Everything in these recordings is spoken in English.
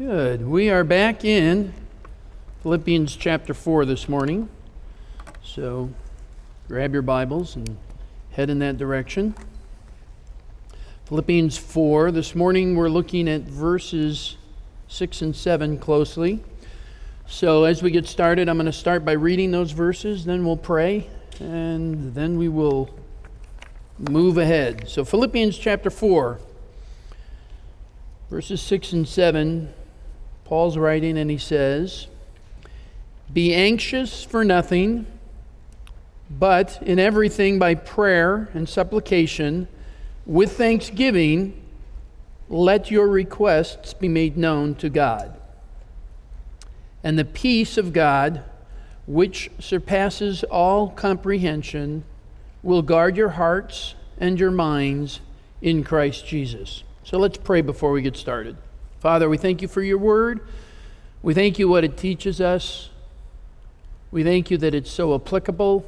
Good. We are back in Philippians chapter 4 this morning. So grab your Bibles and head in that direction. Philippians 4. This morning we're looking at verses 6 and 7 closely. So as we get started, I'm going to start by reading those verses, then we'll pray, and then we will move ahead. So Philippians chapter 4, verses 6 and 7. Paul's writing and he says, "Be anxious for nothing, but in everything by prayer and supplication, with thanksgiving, let your requests be made known to God. And the peace of God, which surpasses all comprehension, will guard your hearts and your minds in Christ Jesus." So let's pray before we get started. Father, we thank you for your word. We thank you what it teaches us. We thank you that it's so applicable,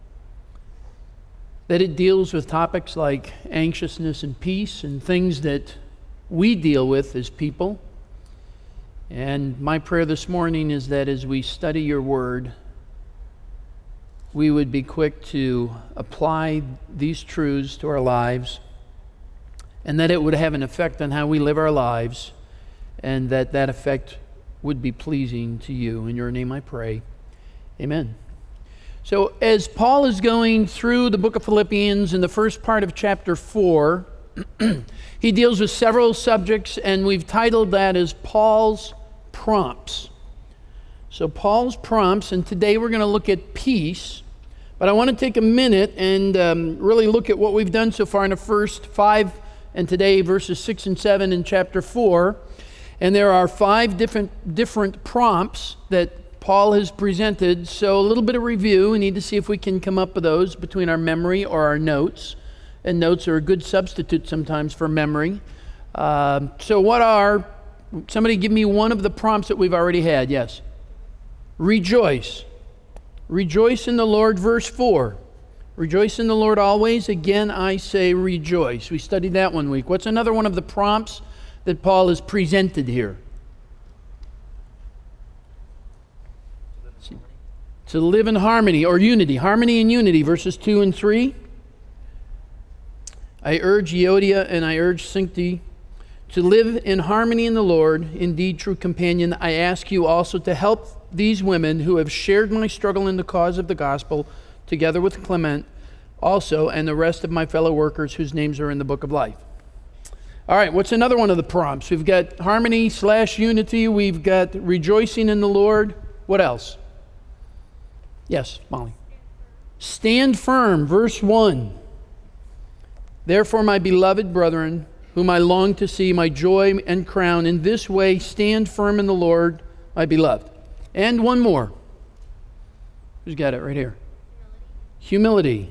that it deals with topics like anxiousness and peace and things that we deal with as people. And my prayer this morning is that as we study your word, we would be quick to apply these truths to our lives, and that it would have an effect on how we live our lives, and that effect would be pleasing to you. In your name I pray. Amen. So as Paul is going through the book of Philippians in the first part of chapter 4, he deals with several subjects, and we've titled that as Paul's prompts. So Paul's prompts, and today we're going to look at peace. But I want to take a minute and really look at what we've done so far in the first 5, and today verses 6 and 7 in chapter 4. And there are 5 different prompts that Paul has presented. So a little bit of review. We need to see if we can come up with those between our memory or our notes. And notes are a good substitute sometimes for memory. Somebody give me one of the prompts that we've already had. Yes. Rejoice. Rejoice in the Lord, verse 4. Rejoice in the Lord always. Again, I say rejoice. We studied that one week. What's another one of the prompts that Paul has presented here? To live in harmony or unity. Harmony and unity, verses 2 and 3. I urge Euodia and I urge Syntyche to live in harmony in the Lord. Indeed, true companion, I ask you also to help these women who have shared my struggle in the cause of the gospel, together with Clement also, and the rest of my fellow workers whose names are in the book of life. All right, what's another one of the prompts? We've got harmony/unity. We've got rejoicing in the Lord. What else? Yes, Molly. Stand firm, verse 1. Therefore, my beloved brethren, whom I long to see, my joy and crown, in this way stand firm in the Lord, my beloved. And one more. Who's got it right here? Humility.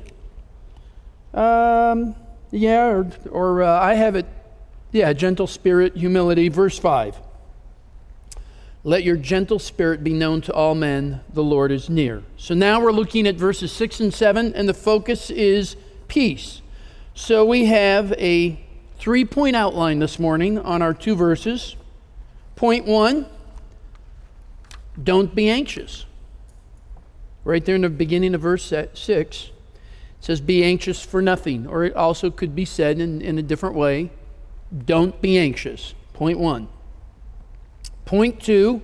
I have it. Yeah, gentle spirit, humility. Verse 5. Let your gentle spirit be known to all men. The Lord is near. So now we're looking at verses 6 and 7, and the focus is peace. So we have a 3-point outline this morning on our 2 verses. Point 1, don't be anxious. Right there in the beginning of verse 6, it says, be anxious for nothing. Or it also could be said in a different way, don't be anxious. Point 1. Point 2,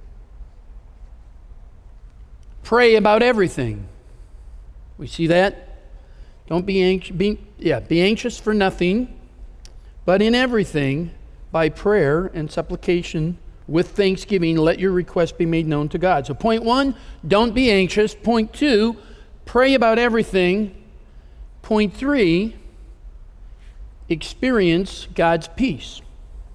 pray about everything. We see that? Don't be anxious. Be anxious for nothing, but in everything, by prayer and supplication, with thanksgiving, let your requests be made known to God. So point 1, don't be anxious. Point 2, pray about everything. Point 3, experience God's peace.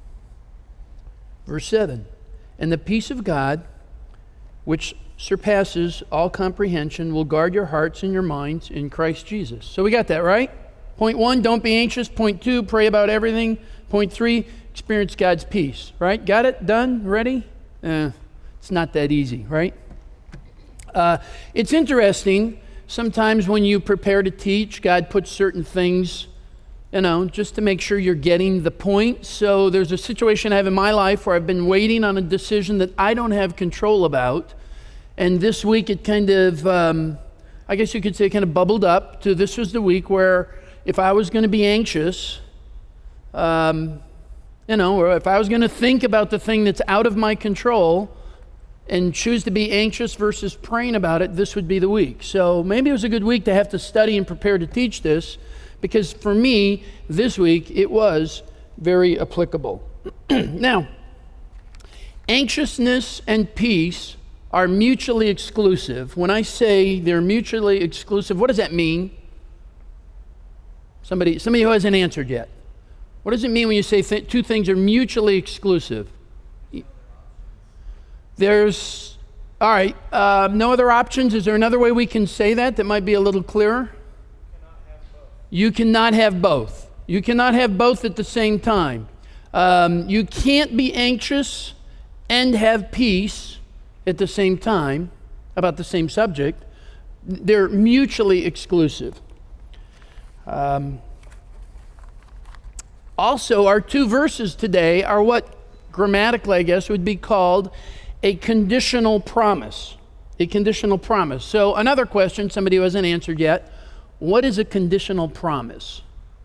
Verse 7, and the peace of God, which surpasses all comprehension, will guard your hearts and your minds in Christ Jesus. So we got that, right? Point 1, don't be anxious. Point 2, pray about everything. Point 3, experience God's peace, right? Got it? Done? Ready? It's not that easy, right? It's interesting. Sometimes when you prepare to teach, God puts certain things just to make sure you're getting the point. So there's a situation I have in my life where I've been waiting on a decision that I don't have control about. And this week it kind of, I guess you could say, kind of bubbled up to this was the week where if I was going to be anxious, or if I was going to think about the thing that's out of my control and choose to be anxious versus praying about it, this would be the week. So maybe it was a good week to have to study and prepare to teach this, because for me, this week, it was very applicable. Now, anxiousness and peace are mutually exclusive. When I say they're mutually exclusive, what does that mean? Somebody who hasn't answered yet. What does it mean when you say two things are mutually exclusive? There's, all right, no other options. Is there another way we can say that might be a little clearer? You cannot have both. You cannot have both at the same time. You can't be anxious and have peace at the same time about the same subject. They're mutually exclusive. Also, our two verses today are what grammatically, I guess, would be called a conditional promise. A conditional promise. So another question, somebody who hasn't answered yet, what is a conditional promise?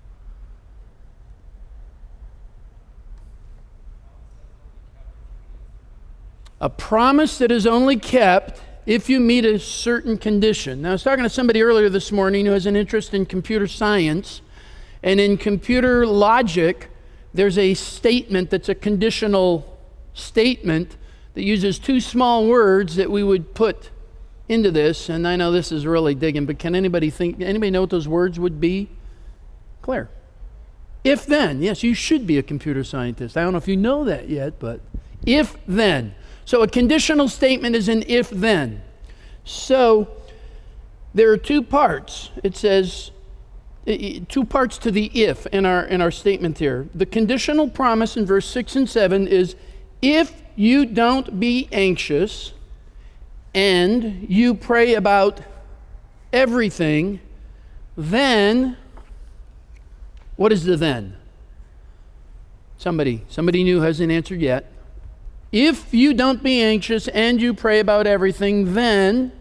A promise that is only kept if you meet a certain condition. Now, I was talking to somebody earlier this morning who has an interest in computer science, and in computer logic, there's a statement that's a conditional statement that uses two small words that we would put into this, and I know this is really digging, but can anybody know what those words would be? Claire. If then. Yes, you should be a computer scientist. I don't know if you know that yet, but if then. So a conditional statement is an if then. So there are two parts. It says two parts to the if in our statement here. The conditional promise in verse 6 and 7 is, if you don't be anxious and you pray about everything, then, what is the then? Somebody new hasn't answered yet. If you don't be anxious and you pray about everything, then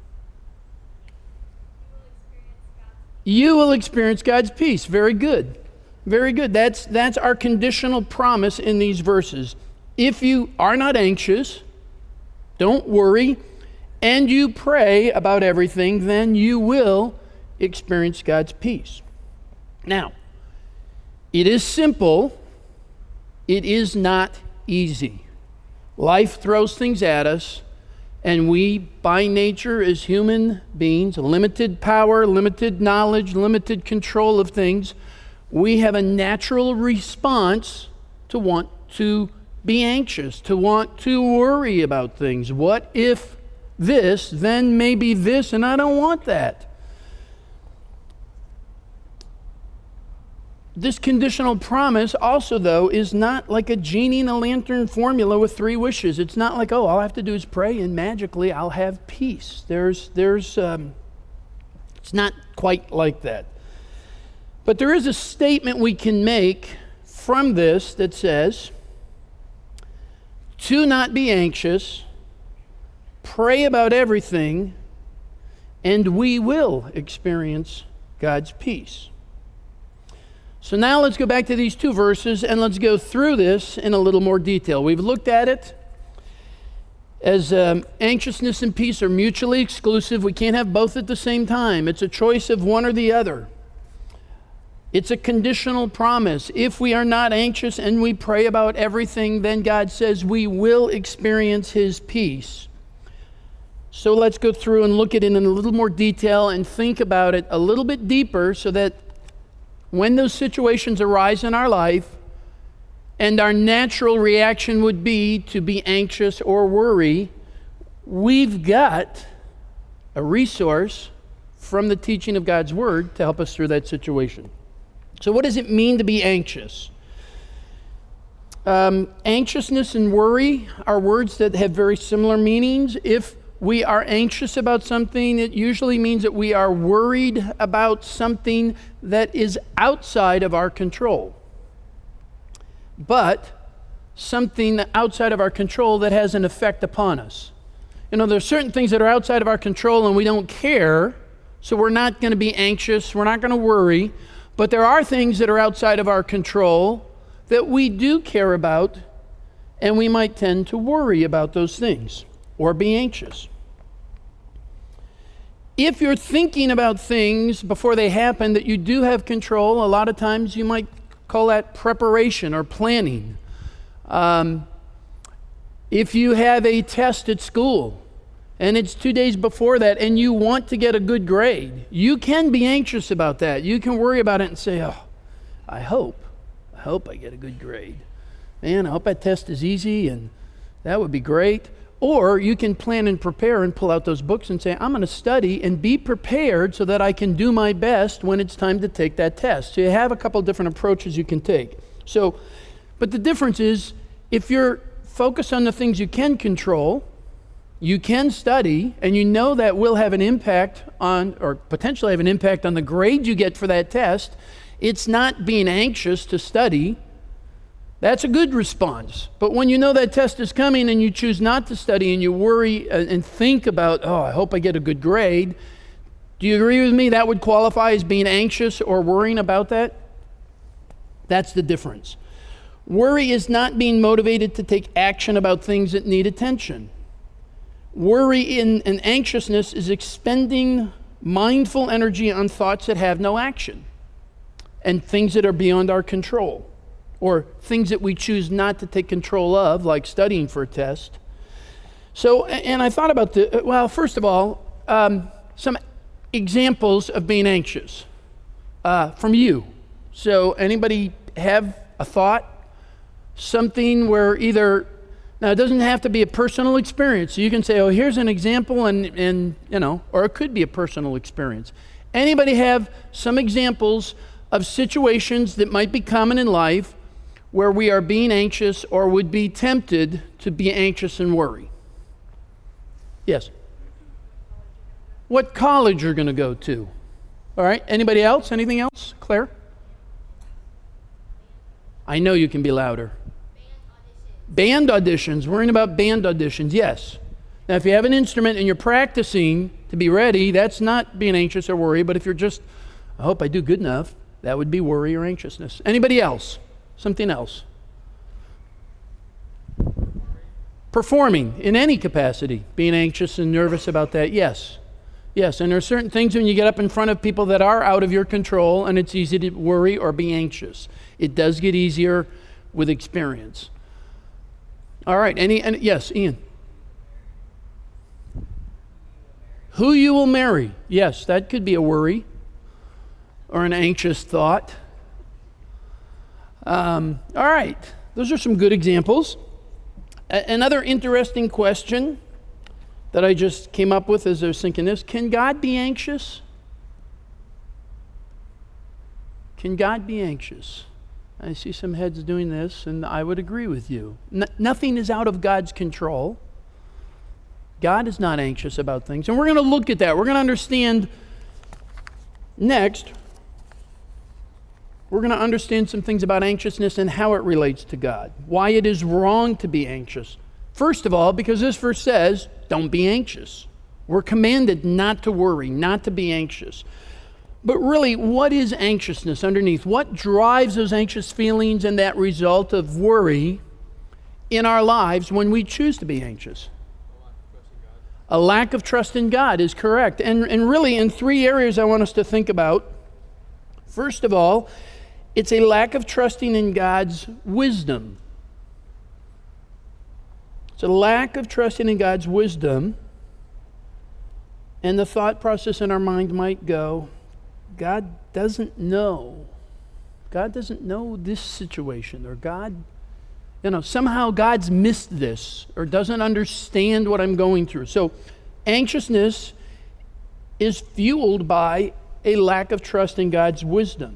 you will experience God's peace. Very good. Very good. That's our conditional promise in these verses. If you are not anxious, don't worry, and you pray about everything, then you will experience God's peace. Now, it is simple. It is not easy. Life throws things at us, and we, by nature, as human beings, limited power, limited knowledge, limited control of things, we have a natural response to want to be anxious, to want to worry about things. What if this, then maybe this, and I don't want that. This conditional promise also, though, is not like a genie in a lantern formula with 3 wishes. It's not like, all I have to do is pray and magically I'll have peace. It's not quite like that. But there is a statement we can make from this that says, to not be anxious, pray about everything, and we will experience God's peace. So now let's go back to these 2 verses and let's go through this in a little more detail. We've looked at it as anxiousness and peace are mutually exclusive. We can't have both at the same time. It's a choice of one or the other. It's a conditional promise. If we are not anxious and we pray about everything, then God says we will experience His peace. So let's go through and look at it in a little more detail and think about it a little bit deeper so that when those situations arise in our life and our natural reaction would be to be anxious or worry, we've got a resource from the teaching of God's Word to help us through that situation. So what does it mean to be anxious? Anxiousness and worry are words that have very similar meanings. If we are anxious about something, it usually means that we are worried about something that is outside of our control. But something outside of our control that has an effect upon us. There's certain things that are outside of our control and we don't care, so we're not going to be anxious, we're not going to worry. But there are things that are outside of our control that we do care about, and we might tend to worry about those things or be anxious. If you're thinking about things before they happen that you do have control, a lot of times you might call that preparation or planning. If you have a test at school and it's 2 days before that and you want to get a good grade, you can be anxious about that. You can worry about it and say, oh, I hope I get a good grade. Man, I hope that test is easy and that would be great. Or you can plan and prepare and pull out those books and say, I'm going to study and be prepared so that I can do my best when it's time to take that test. So you have a couple different approaches you can take. But the difference is, if you're focused on the things you can control, you can study, and you know that will have an impact on, or potentially have an impact on the grade you get for that test, it's not being anxious to study. That's a good response. But when you know that test is coming and you choose not to study and you worry and think about, I hope I get a good grade, do you agree with me that would qualify as being anxious or worrying about that? That's the difference. Worry is not being motivated to take action about things that need attention. Worry and anxiousness is expending mindful energy on thoughts that have no action and things that are beyond our control, or things that we choose not to take control of, like studying for a test. So, and I thought about first of all, some examples of being anxious from you. So anybody have a thought? Something where now it doesn't have to be a personal experience. So you can say, here's an example, and or it could be a personal experience. Anybody have some examples of situations that might be common in life where we are being anxious or would be tempted to be anxious and worry? Yes. What college you're going to go to? All right. Anybody else? Anything else? Claire? I know you can be louder. Band auditions. Worrying about band auditions. Yes. Now, if you have an instrument and you're practicing to be ready, that's not being anxious or worry. But if you're just, I hope I do good enough, that would be worry or anxiousness. Anybody else? Something else? Performing in any capacity, being anxious and nervous about that. Yes. Yes, and there are certain things when you get up in front of people that are out of your control, and it's easy to worry or be anxious. It does get easier with experience. All right, yes, Ian. Who you will marry. Yes, that could be a worry or an anxious thought. All right, those are some good examples. Another interesting question that I just came up with as I was thinking this: can God be anxious? Can God be anxious? I see some heads doing this, and I would agree with you. Nothing is out of God's control. God is not anxious about things. And we're going to look at that. We're going to understand next. We're going to understand some things about anxiousness and how it relates to God. Why it is wrong to be anxious. First of all, because this verse says, don't be anxious. We're commanded not to worry, not to be anxious. But really, what is anxiousness underneath? What drives those anxious feelings and that result of worry in our lives when we choose to be anxious? A lack of trust in God is correct. And really, in three areas I want us to think about. First of all, it's a lack of trusting in God's wisdom. It's a lack of trusting in God's wisdom. And the thought process in our mind might go, God doesn't know. God doesn't know this situation, or God, somehow God's missed this or doesn't understand what I'm going through. So anxiousness is fueled by a lack of trust in God's wisdom.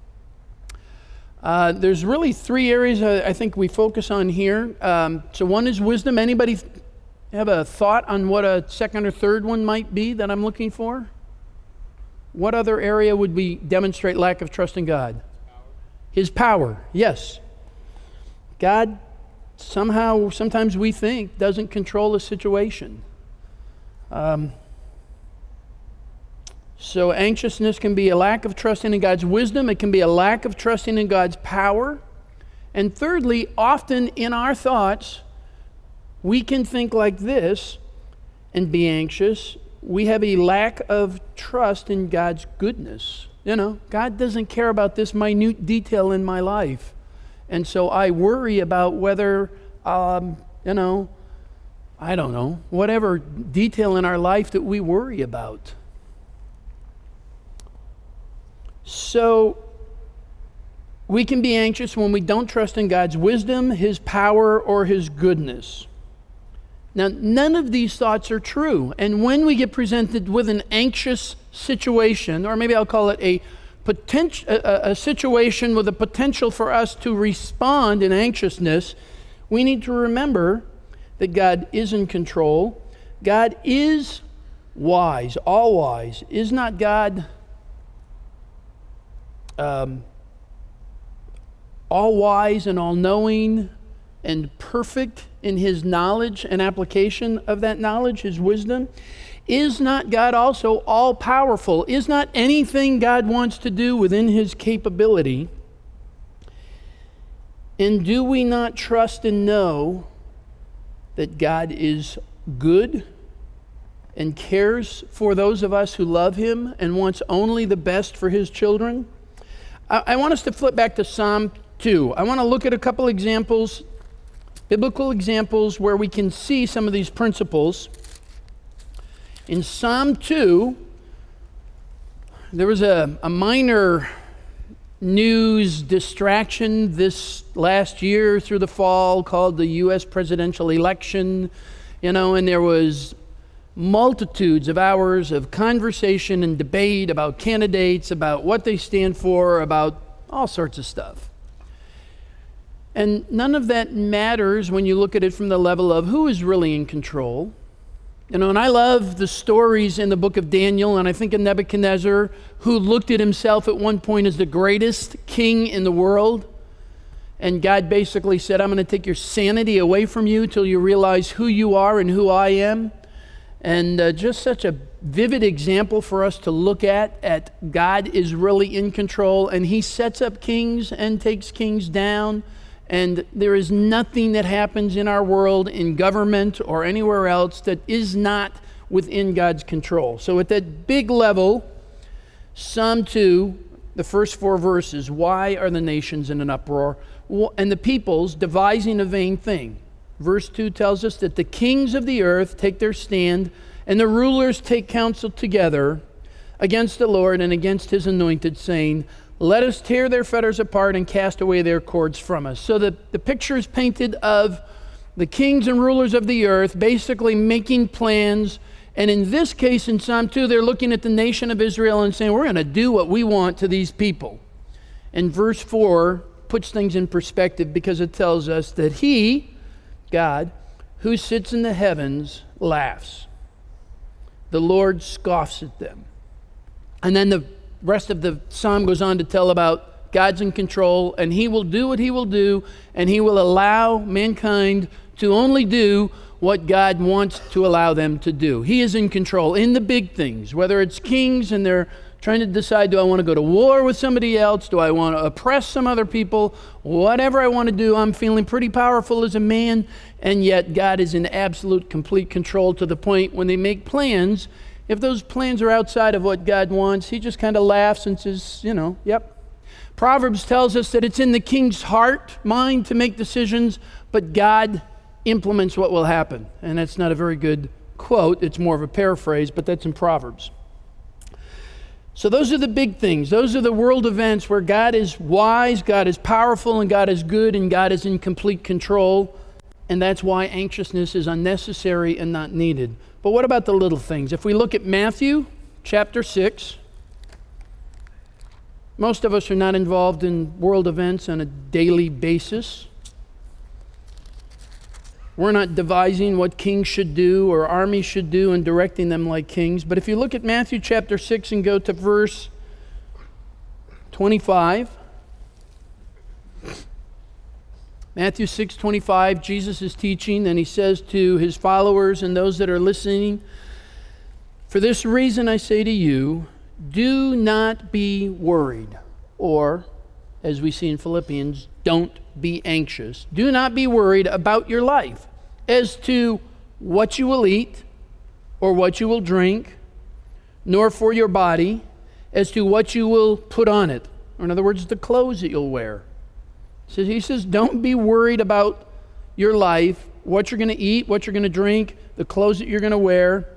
There's really three areas I think we focus on here. So one is wisdom. Anybody have a thought on what a second or third one might be that I'm looking for? What other area would we demonstrate lack of trust in God? His power, yes. God somehow, sometimes we think, doesn't control the situation. So anxiousness can be a lack of trusting in God's wisdom. It can be a lack of trusting in God's power. And thirdly, often in our thoughts, we can think like this and be anxious. We have a lack of trust in God's goodness. You know, God doesn't care about this minute detail in my life. And so I worry about whether, I don't know, whatever detail in our life that we worry about. So we can be anxious when we don't trust in God's wisdom, His power, or His goodness. Now, none of these thoughts are true. And when we get presented with an anxious situation, or maybe I'll call it a situation with a potential for us to respond in anxiousness, we need to remember that God is in control. God is wise, all wise. Is not God all wise and all knowing and perfect in His knowledge and application of that knowledge, His wisdom? Is not God also all powerful? Is not anything God wants to do within His capability? And do we not trust and know that God is good and cares for those of us who love Him and wants only the best for His children? I want us to flip back to Psalm 2. I want to look at a couple examples, biblical examples, where we can see some of these principles. In Psalm 2, there was a minor news distraction this last year through the fall called the U.S. presidential election, and there was multitudes of hours of conversation and debate about candidates, about what they stand for, about all sorts of stuff. And none of that matters when you look at it from the level of who is really in control. And I love the stories in the book of Daniel, and I think of Nebuchadnezzar, who looked at himself at one point as the greatest king in the world. And God basically said, I'm going to take your sanity away from you till you realize who you are and who I am. And just such a vivid example for us to look at God is really in control, and He sets up kings and takes kings down. And there is nothing that happens in our world, in government or anywhere else, that is not within God's control. So at that big level, Psalm 2, the first 4 verses, why are the nations in an uproar? And the peoples devising a vain thing. Verse 2 tells us that the kings of the earth take their stand, and the rulers take counsel together against the Lord and against His anointed, saying, let us tear their fetters apart and cast away their cords from us. So the picture is painted of the kings and rulers of the earth basically making plans. And in this case, in Psalm 2, they're looking at the nation of Israel and saying, we're going to do what we want to these people. And verse 4 puts things in perspective because it tells us that He, God, who sits in the heavens, laughs. The Lord scoffs at them. And then the rest of the psalm goes on to tell about God's in control, and He will do what He will do, and He will allow mankind to only do what God wants to allow them to do. He is in control in the big things, whether it's kings and they're trying to decide, do I want to go to war with somebody else? Do I want to oppress some other people? Whatever I want to do, I'm feeling pretty powerful as a man, and yet God is in absolute, complete control to the point when they make plans. If those plans are outside of what God wants, He just kind of laughs and says, yep. Proverbs tells us that it's in the king's heart, mind, to make decisions, but God implements what will happen. And that's not a very good quote. It's more of a paraphrase, but that's in Proverbs. So those are the big things. Those are the world events where God is wise, God is powerful, and God is good, and God is in complete control. And that's why anxiousness is unnecessary and not needed. But what about the little things? If we look at Matthew chapter 6, most of us are not involved in world events on a daily basis. We're not devising what kings should do or armies should do and directing them like kings. But if you look at Matthew chapter 6 and go to verse 25. Matthew 6:25, Jesus is teaching, and he says to his followers and those that are listening, "For this reason I say to you, do not be worried," or, as we see in Philippians, don't be anxious. Do not be worried about your life as to what you will eat or what you will drink, nor for your body as to what you will put on it. Or in other words, the clothes that you'll wear. So he says, don't be worried about your life, what you're going to eat, what you're going to drink, the clothes that you're going to wear.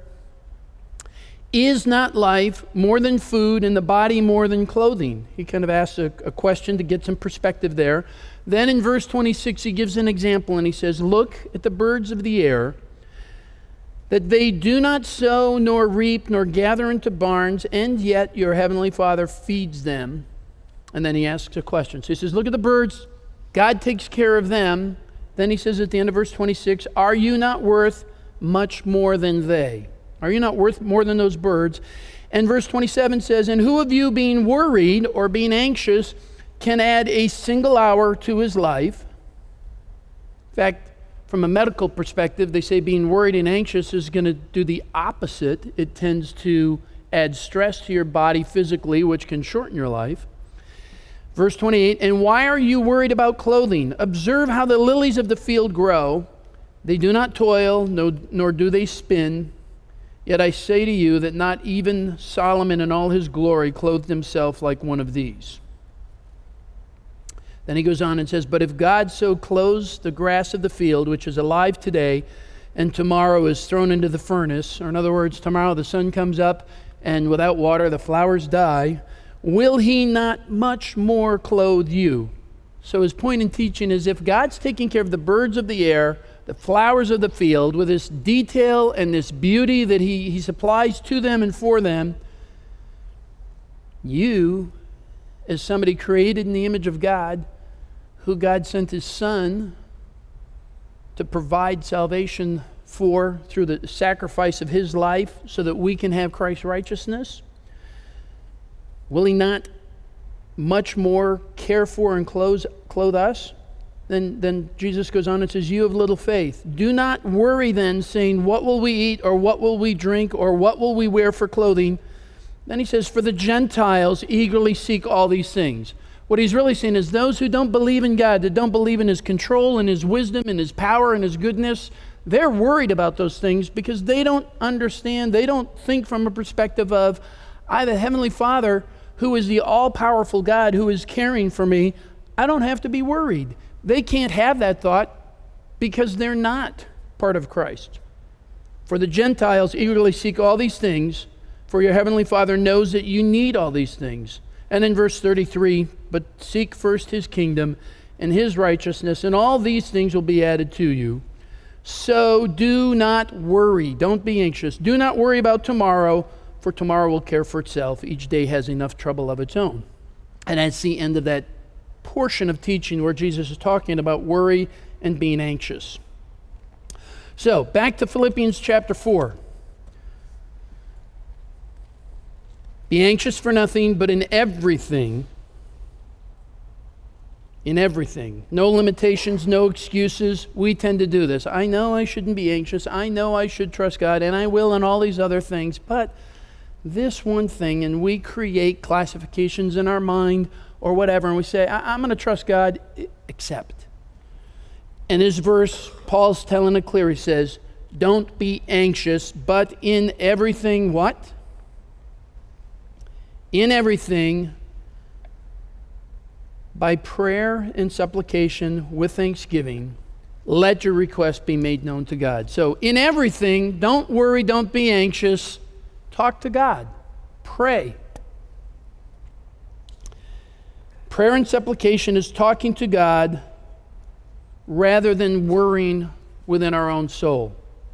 Is not life more than food and the body more than clothing? He kind of asks a question to get some perspective there. Then in verse 26, he gives an example and he says, look at the birds of the air, that they do not sow nor reap nor gather into barns, and yet your heavenly Father feeds them. And then he asks a question. So he says, look at the birds. God takes care of them. Then he says at the end of verse 26, are you not worth much more than they? Are you not worth more than those birds? And verse 27 says, and who of you being worried or being anxious can add a single hour to his life? In fact, from a medical perspective, they say being worried and anxious is going to do the opposite. It tends to add stress to your body physically, which can shorten your life. Verse 28, and why are you worried about clothing? Observe how the lilies of the field grow. They do not toil, nor do they spin. Yet I say to you that not even Solomon in all his glory clothed himself like one of these. Then he goes on and says, but if God so clothes the grass of the field, which is alive today, and tomorrow is thrown into the furnace, or in other words, tomorrow the sun comes up, and without water the flowers die, will he not much more clothe you? So his point in teaching is if God's taking care of the birds of the air, the flowers of the field, with this detail and this beauty that he supplies to them and for them, you, as somebody created in the image of God, who God sent his Son to provide salvation for through the sacrifice of his life so that we can have Christ's righteousness, will he not much more care for and clothe us? Then Jesus goes on and says, you have little faith. Do not worry then, saying, what will we eat, or what will we drink, or what will we wear for clothing? Then he says, for the Gentiles eagerly seek all these things. What he's really saying is those who don't believe in God, that don't believe in his control and his wisdom and his power and his goodness, they're worried about those things because they don't understand, they don't think from a perspective of, I have a Heavenly Father who is the all-powerful God who is caring for me. I don't have to be worried. They can't have that thought because they're not part of Christ. For the Gentiles eagerly seek all these things, for your Heavenly Father knows that you need all these things. And in verse 33, but seek first his kingdom and his righteousness, and all these things will be added to you. So do not worry. Don't be anxious. Do not worry about tomorrow, for tomorrow will care for itself. Each day has enough trouble of its own. And that's the end of that portion of teaching where Jesus is talking about worry and being anxious. So, back to Philippians chapter 4. Be anxious for nothing, but in everything, no limitations, no excuses. We tend to do this. I know I shouldn't be anxious. I know I should trust God, and I will, and all these other things. But this one thing, and we create classifications in our mind or whatever, and we say, I'm going to trust God, except. In this verse, Paul's telling it clear. He says, don't be anxious, but in everything, what? In everything, by prayer and supplication with thanksgiving, let your requests be made known to God. So in everything, don't worry, don't be anxious. Talk to God. Pray. Prayer and supplication is talking to God rather than worrying within our own soul.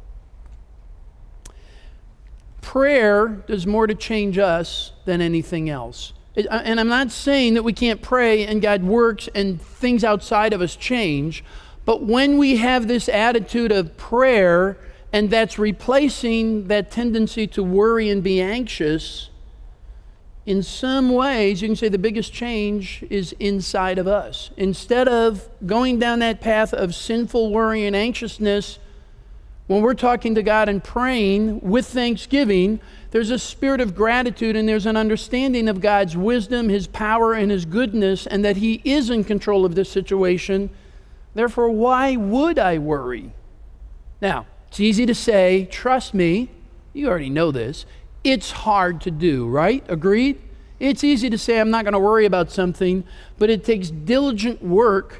Prayer does more to change us than anything else. And I'm not saying that we can't pray and God works and things outside of us change, But when we have this attitude of prayer, and that's replacing that tendency to worry and be anxious, in some ways, you can say the biggest change is inside of us. Instead of going down that path of sinful worry and anxiousness, when we're talking to God and praying with thanksgiving, there's a spirit of gratitude and there's an understanding of God's wisdom, His power, and His goodness, and that He is in control of this situation. Therefore, why would I worry? Now, it's easy to say, trust me, you already know this. It's hard to do, right? Agreed? It's easy to say I'm not going to worry about something, but it takes diligent work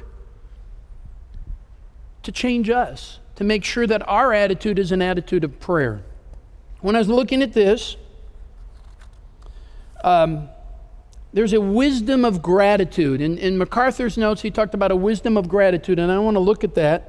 to change us, to make sure that our attitude is an attitude of prayer. When I was looking at this, there's a wisdom of gratitude. In MacArthur's notes, he talked about a wisdom of gratitude, and I want to look at that.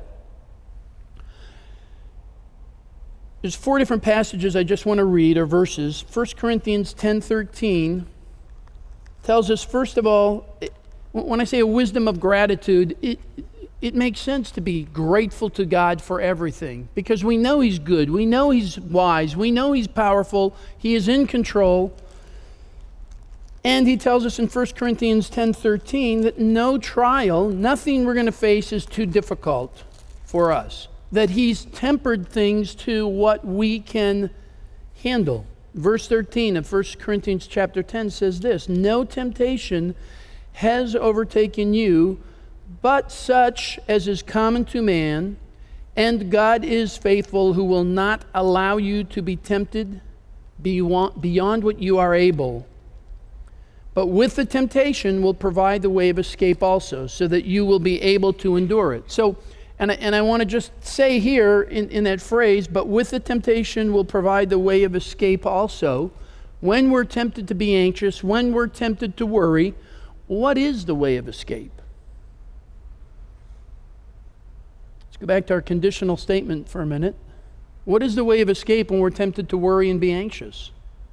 There's 4 different passages I just want to read, or verses. 1 Corinthians 10:13 tells us, first of all, when I say a wisdom of gratitude, it makes sense to be grateful to God for everything, because we know He's good, we know He's wise, we know He's powerful, He is in control. And he tells us in 1 Corinthians 10:13 that no trial, nothing we're going to face is too difficult for us, that He's tempered things to what we can handle. Verse 13 of 1 Corinthians chapter 10 says this, no temptation has overtaken you, but such as is common to man, and God is faithful, who will not allow you to be tempted beyond what you are able, but with the temptation will provide the way of escape also, so that you will be able to endure it. So, and I want to just say here in that phrase, but with the temptation will provide the way of escape also. When we're tempted to be anxious, when we're tempted to worry, what is the way of escape? Let's go back to our conditional statement for a minute. What is the way of escape when we're tempted to worry and be anxious?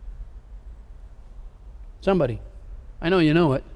Somebody. I know you know it.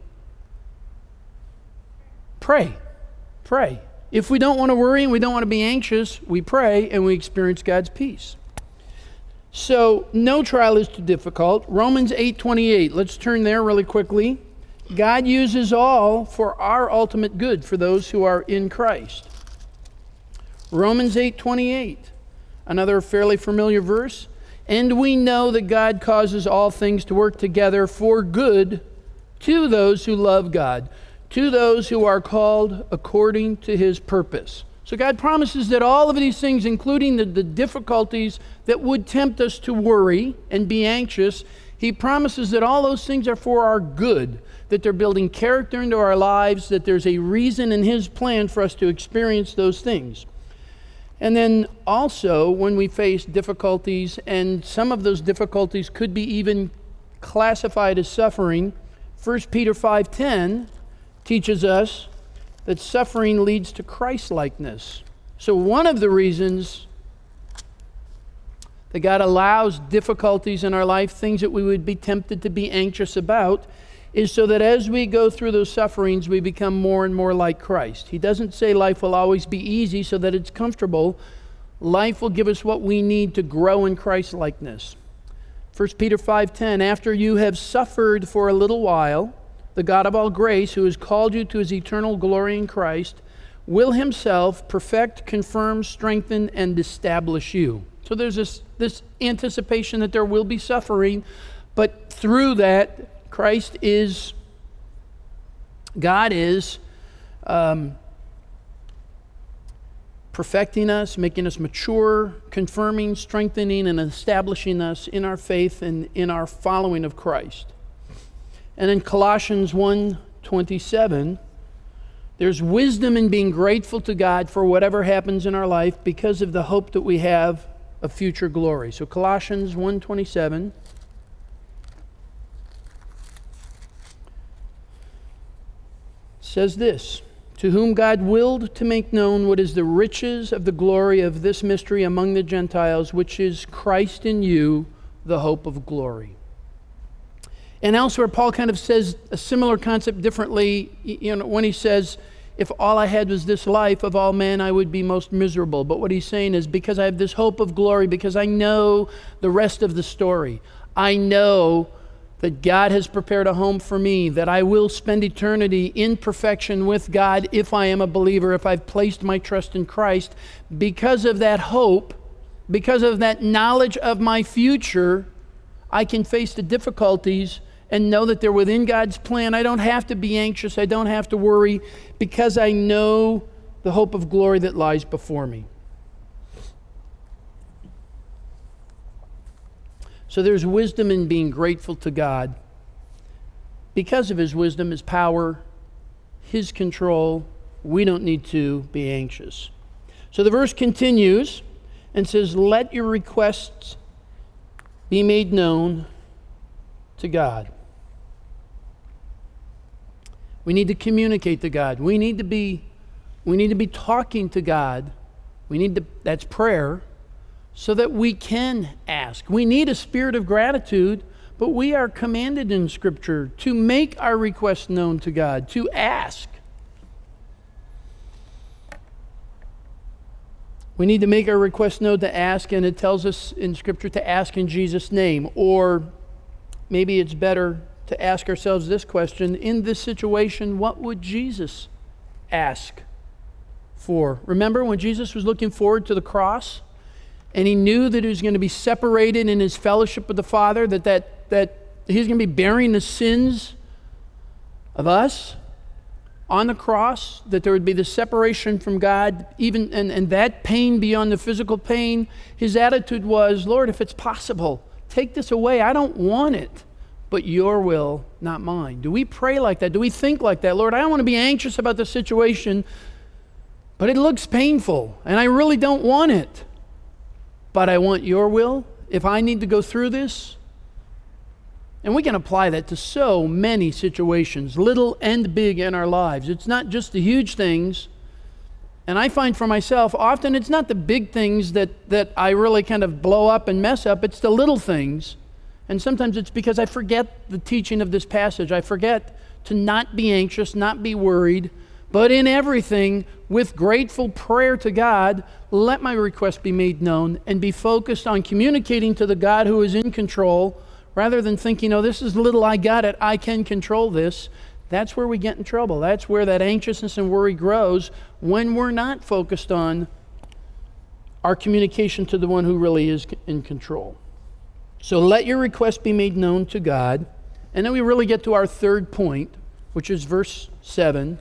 Pray. Pray. If we don't want to worry and we don't want to be anxious, we pray and we experience God's peace. So, no trial is too difficult. Romans 8:28. Let's turn there really quickly. God uses all for our ultimate good for those who are in Christ. Romans 8:28. Another fairly familiar verse. And we know that God causes all things to work together for good to those who love God, to those who are called according to His purpose. So God promises that all of these things, including the difficulties that would tempt us to worry and be anxious, He promises that all those things are for our good, that they're building character into our lives, that there's a reason in His plan for us to experience those things. And then also, when we face difficulties, and some of those difficulties could be even classified as suffering, 1 Peter 5:10 teaches us that suffering leads to Christ-likeness. So one of the reasons that God allows difficulties in our life, things that we would be tempted to be anxious about, is so that as we go through those sufferings, we become more and more like Christ. He doesn't say life will always be easy so that it's comfortable. Life will give us what we need to grow in Christ-likeness. 1 Peter 5:10, after you have suffered for a little while, the God of all grace, who has called you to His eternal glory in Christ, will Himself perfect, confirm, strengthen, and establish you. So there's this anticipation that there will be suffering, but through that, God is perfecting us, making us mature, confirming, strengthening, and establishing us in our faith and in our following of Christ. And in Colossians 1:27, there's wisdom in being grateful to God for whatever happens in our life because of the hope that we have of future glory. So Colossians 1:27 says this, to whom God willed to make known what is the riches of the glory of this mystery among the Gentiles, which is Christ in you, the hope of glory. And elsewhere, Paul kind of says a similar concept differently, when he says if all I had was this life, of all men I would be most miserable. But what he's saying is, because I have this hope of glory, because I know the rest of the story, I know that God has prepared a home for me, that I will spend eternity in perfection with God if I am a believer, if I've placed my trust in Christ. Because of that hope, because of that knowledge of my future, I can face the difficulties and know that they're within God's plan. I don't have to be anxious. I don't have to worry, because I know the hope of glory that lies before me. So there's wisdom in being grateful to God. Because of His wisdom, His power, His control, we don't need to be anxious. So the verse continues and says, let your requests be made known to God. We need to communicate to God. We need to be talking to God. That's prayer, so that we can ask. We need a spirit of gratitude, but we are commanded in Scripture to make our requests known to God, to ask. We need to make our requests known to ask, and it tells us in Scripture to ask in Jesus' name. Or maybe it's better to ask ourselves this question: in this situation, what would Jesus ask for? Remember when Jesus was looking forward to the cross, and He knew that He was going to be separated in His fellowship with the Father, that He's going to be bearing the sins of us on the cross, that there would be the separation from God, even and that pain beyond the physical pain. His attitude was, Lord, if it's possible, take this away. I don't want it, but your will, not mine. Do we pray like that? Do we think like that? Lord, I don't want to be anxious about the situation, but it looks painful, and I really don't want it. But I want your will. If I need to go through this, and we can apply that to so many situations, little and big in our lives. It's not just the huge things. And I find for myself, often it's not the big things that I really kind of blow up and mess up. It's the little things. And sometimes it's because I forget the teaching of this passage. I forget to not be anxious, not be worried, but in everything, with grateful prayer to God, let my request be made known, and be focused on communicating to the God who is in control, rather than thinking, oh, this is little, I got it, I can control this. That's where we get in trouble. That's where that anxiousness and worry grows, when we're not focused on our communication to the one who really is in control. So let your request be made known to God. And then we really get to our third point, which is verse 7.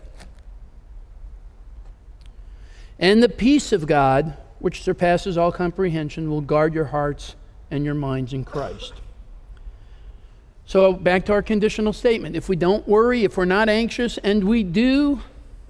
And the peace of God, which surpasses all comprehension, will guard your hearts and your minds in Christ. So back to our conditional statement. If we don't worry, if we're not anxious, and we do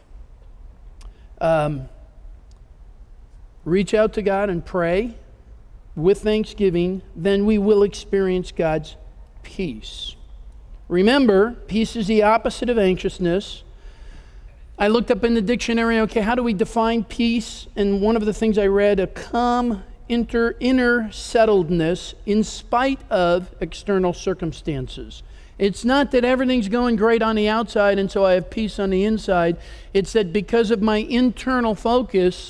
reach out to God and pray with thanksgiving, then we will experience God's peace. Remember, peace is the opposite of anxiousness. I looked up in the dictionary, okay, how do we define peace? And one of the things I read, a calm inner settledness in spite of external circumstances. It's not that everything's going great on the outside and so I have peace on the inside. It's that because of my internal focus,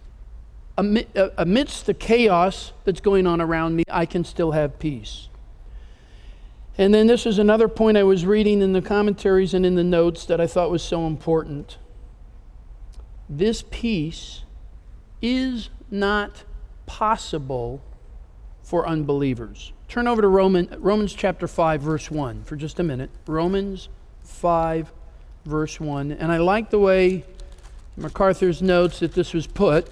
amidst the chaos that's going on around me, I can still have peace. And then this is another point I was reading in the commentaries and in the notes that I thought was so important. This peace is not possible for unbelievers. Turn over to Romans chapter 5, verse 1 for just a minute. Romans 5, verse 1. And I like the way MacArthur's notes that this was put.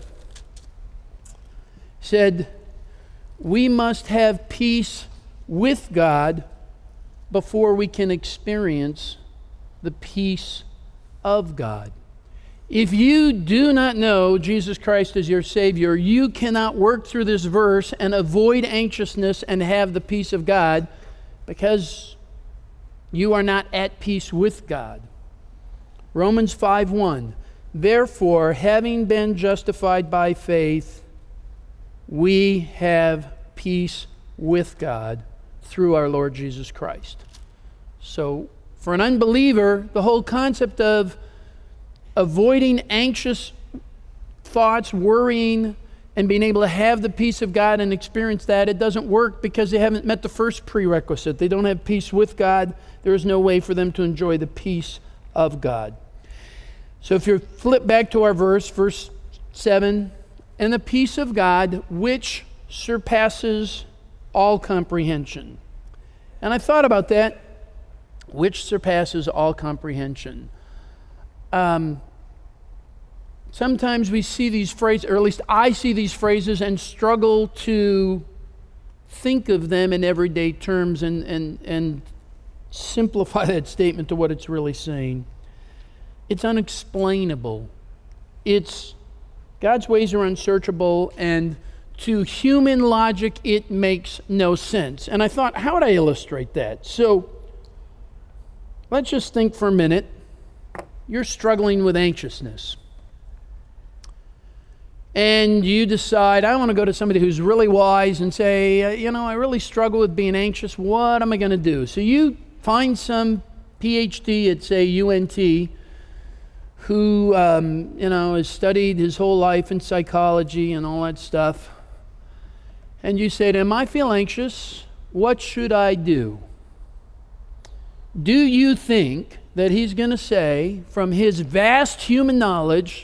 Said, we must have peace with God before we can experience the peace of God. If you do not know Jesus Christ as your Savior, you cannot work through this verse and avoid anxiousness and have the peace of God, because you are not at peace with God. Romans 5:1. Therefore, having been justified by faith, we have peace with God through our Lord Jesus Christ. So, for an unbeliever, the whole concept of avoiding anxious thoughts, worrying, and being able to have the peace of God and experience that, it doesn't work because they haven't met the first prerequisite. They don't have peace with God. There is no way for them to enjoy the peace of God. So if you flip back to our verse 7, and the peace of God which surpasses all comprehension. And I thought about that, which surpasses all comprehension. Sometimes we see these phrases, or at least I see these phrases and struggle to think of them in everyday terms and simplify that statement to what it's really saying. It's unexplainable. God's ways are unsearchable, and to human logic, it makes no sense. And I thought, how would I illustrate that? So let's just think for a minute. You're struggling with anxiousness. And you decide, I want to go to somebody who's really wise and say, I really struggle with being anxious. What am I going to do? So you find some PhD at, say, UNT who, has studied his whole life in psychology and all that stuff. And you say to him, I feel anxious. What should I do? Do you think that he's going to say, from his vast human knowledge,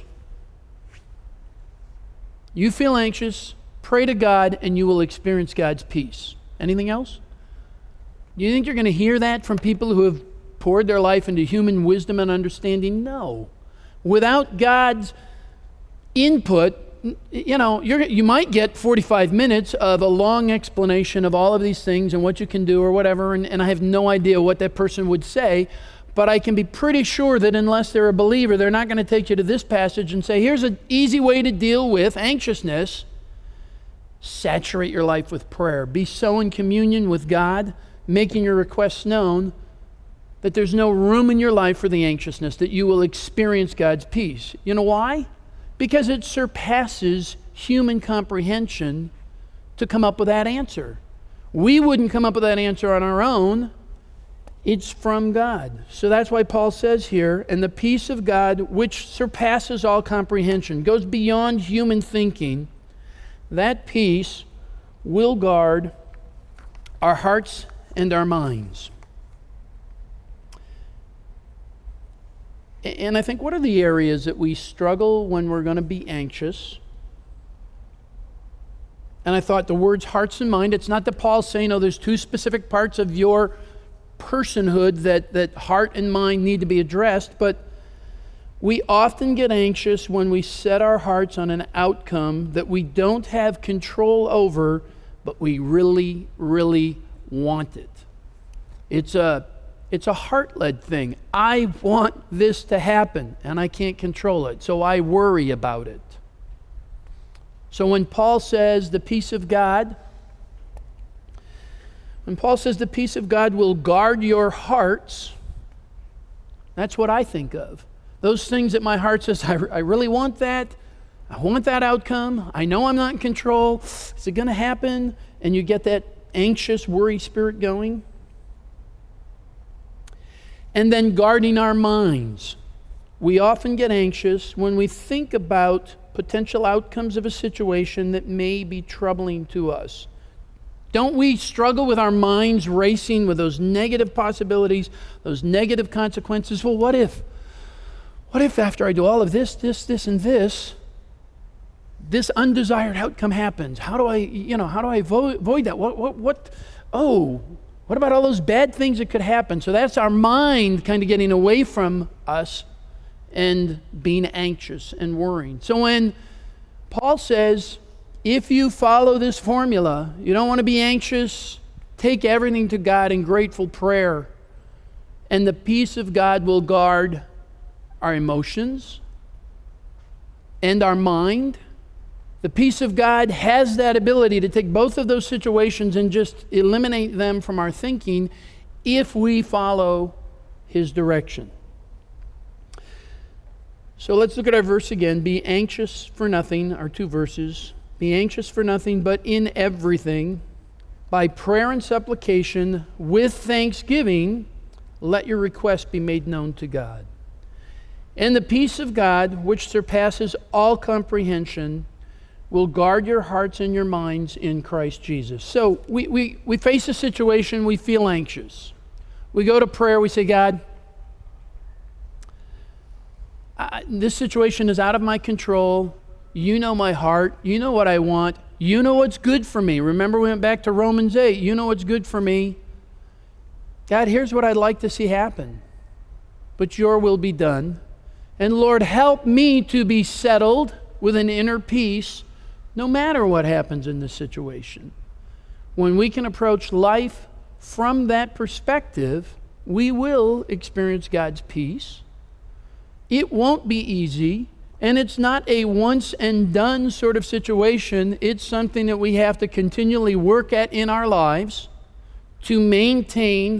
you feel anxious, pray to God, and you will experience God's peace? Anything else? Do you think you're going to hear that from people who have poured their life into human wisdom and understanding? No. Without God's input, you might get 45 minutes of a long explanation of all of these things and what you can do or whatever, and I have no idea what that person would say, but I can be pretty sure that unless they're a believer, they're not going to take you to this passage and say, here's an easy way to deal with anxiousness. Saturate your life with prayer. Be so in communion with God, making your requests known, that there's no room in your life for the anxiousness, that you will experience God's peace. You know why? Because it surpasses human comprehension to come up with that answer. We wouldn't come up with that answer on our own. It's from God. So that's why Paul says here, and the peace of God, which surpasses all comprehension, goes beyond human thinking, that peace will guard our hearts and our minds. And I think, what are the areas that we struggle when we're going to be anxious? And I thought the words hearts and mind, it's not that Paul's saying, there's two specific parts of your personhood that heart and mind need to be addressed, but we often get anxious when we set our hearts on an outcome that we don't have control over, but we really, really want it. It's a heart-led thing. I want this to happen, and I can't control it, so I worry about it. So when Paul says the peace of God will guard your hearts, that's what I think of. Those things that my heart says, I really want that. I want that outcome. I know I'm not in control. Is it going to happen? And you get that anxious, worry spirit going. And then guarding our minds. We often get anxious when we think about potential outcomes of a situation that may be troubling to us. Don't we struggle with our minds racing with those negative possibilities, those negative consequences? Well, what if after I do all of this, and this undesired outcome happens? How do I avoid that? What about all those bad things that could happen? So that's our mind kind of getting away from us and being anxious and worrying. So when Paul says, if you follow this formula, you don't want to be anxious, take everything to God in grateful prayer, and the peace of God will guard our emotions and our mind. The peace of God has that ability to take both of those situations and just eliminate them from our thinking if we follow His direction. So let's look at our verse again. Be anxious for nothing, our two verses. Be anxious for nothing, but in everything, by prayer and supplication, with thanksgiving, let your requests be made known to God. And the peace of God, which surpasses all comprehension, will guard your hearts and your minds in Christ Jesus. So we face a situation, we feel anxious. We go to prayer, we say, God, this situation is out of my control. You know my heart. You know what I want. You know what's good for me. Remember, we went back to Romans 8. You know what's good for me. God, here's what I'd like to see happen. But your will be done. And Lord, help me to be settled with an inner peace no matter what happens in this situation. When we can approach life from that perspective, we will experience God's peace. It won't be easy, and it's not a once and done sort of situation. It's something that we have to continually work at in our lives to maintain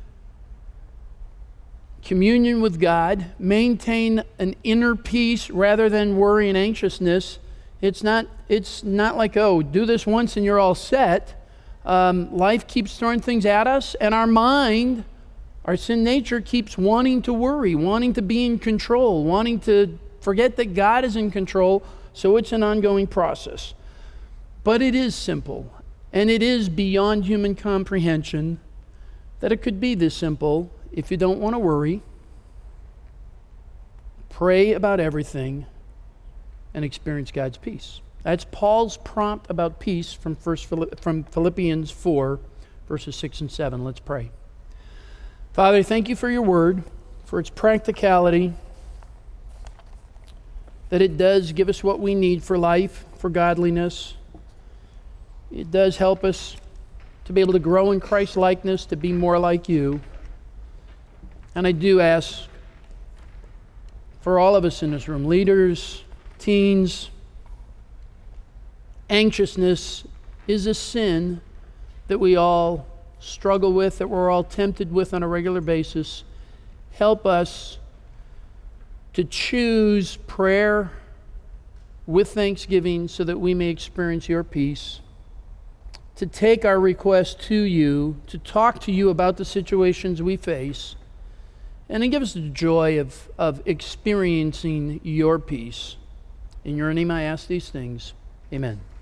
communion with God, maintain an inner peace rather than worry and anxiousness. It's not like, oh, do this once and you're all set. Life keeps throwing things at us, and our mind, our sin nature, keeps wanting to worry, wanting to be in control, wanting to forget that God is in control, so it's an ongoing process. But it is simple, and it is beyond human comprehension that it could be this simple. If you don't want to worry, pray about everything and experience God's peace. That's Paul's prompt about peace from Philippians 4, verses 6 and 7. Let's pray. Father, thank you for your word, for its practicality, that it does give us what we need for life, for godliness. It does help us to be able to grow in Christ's likeness, to be more like you. And I do ask for all of us in this room, leaders, teens, anxiousness is a sin that we all struggle with, that we're all tempted with on a regular basis. Help us to choose prayer with thanksgiving so that we may experience your peace, to take our request to you, to talk to you about the situations we face, and then give us the joy of experiencing your peace. In your name I ask these things. Amen.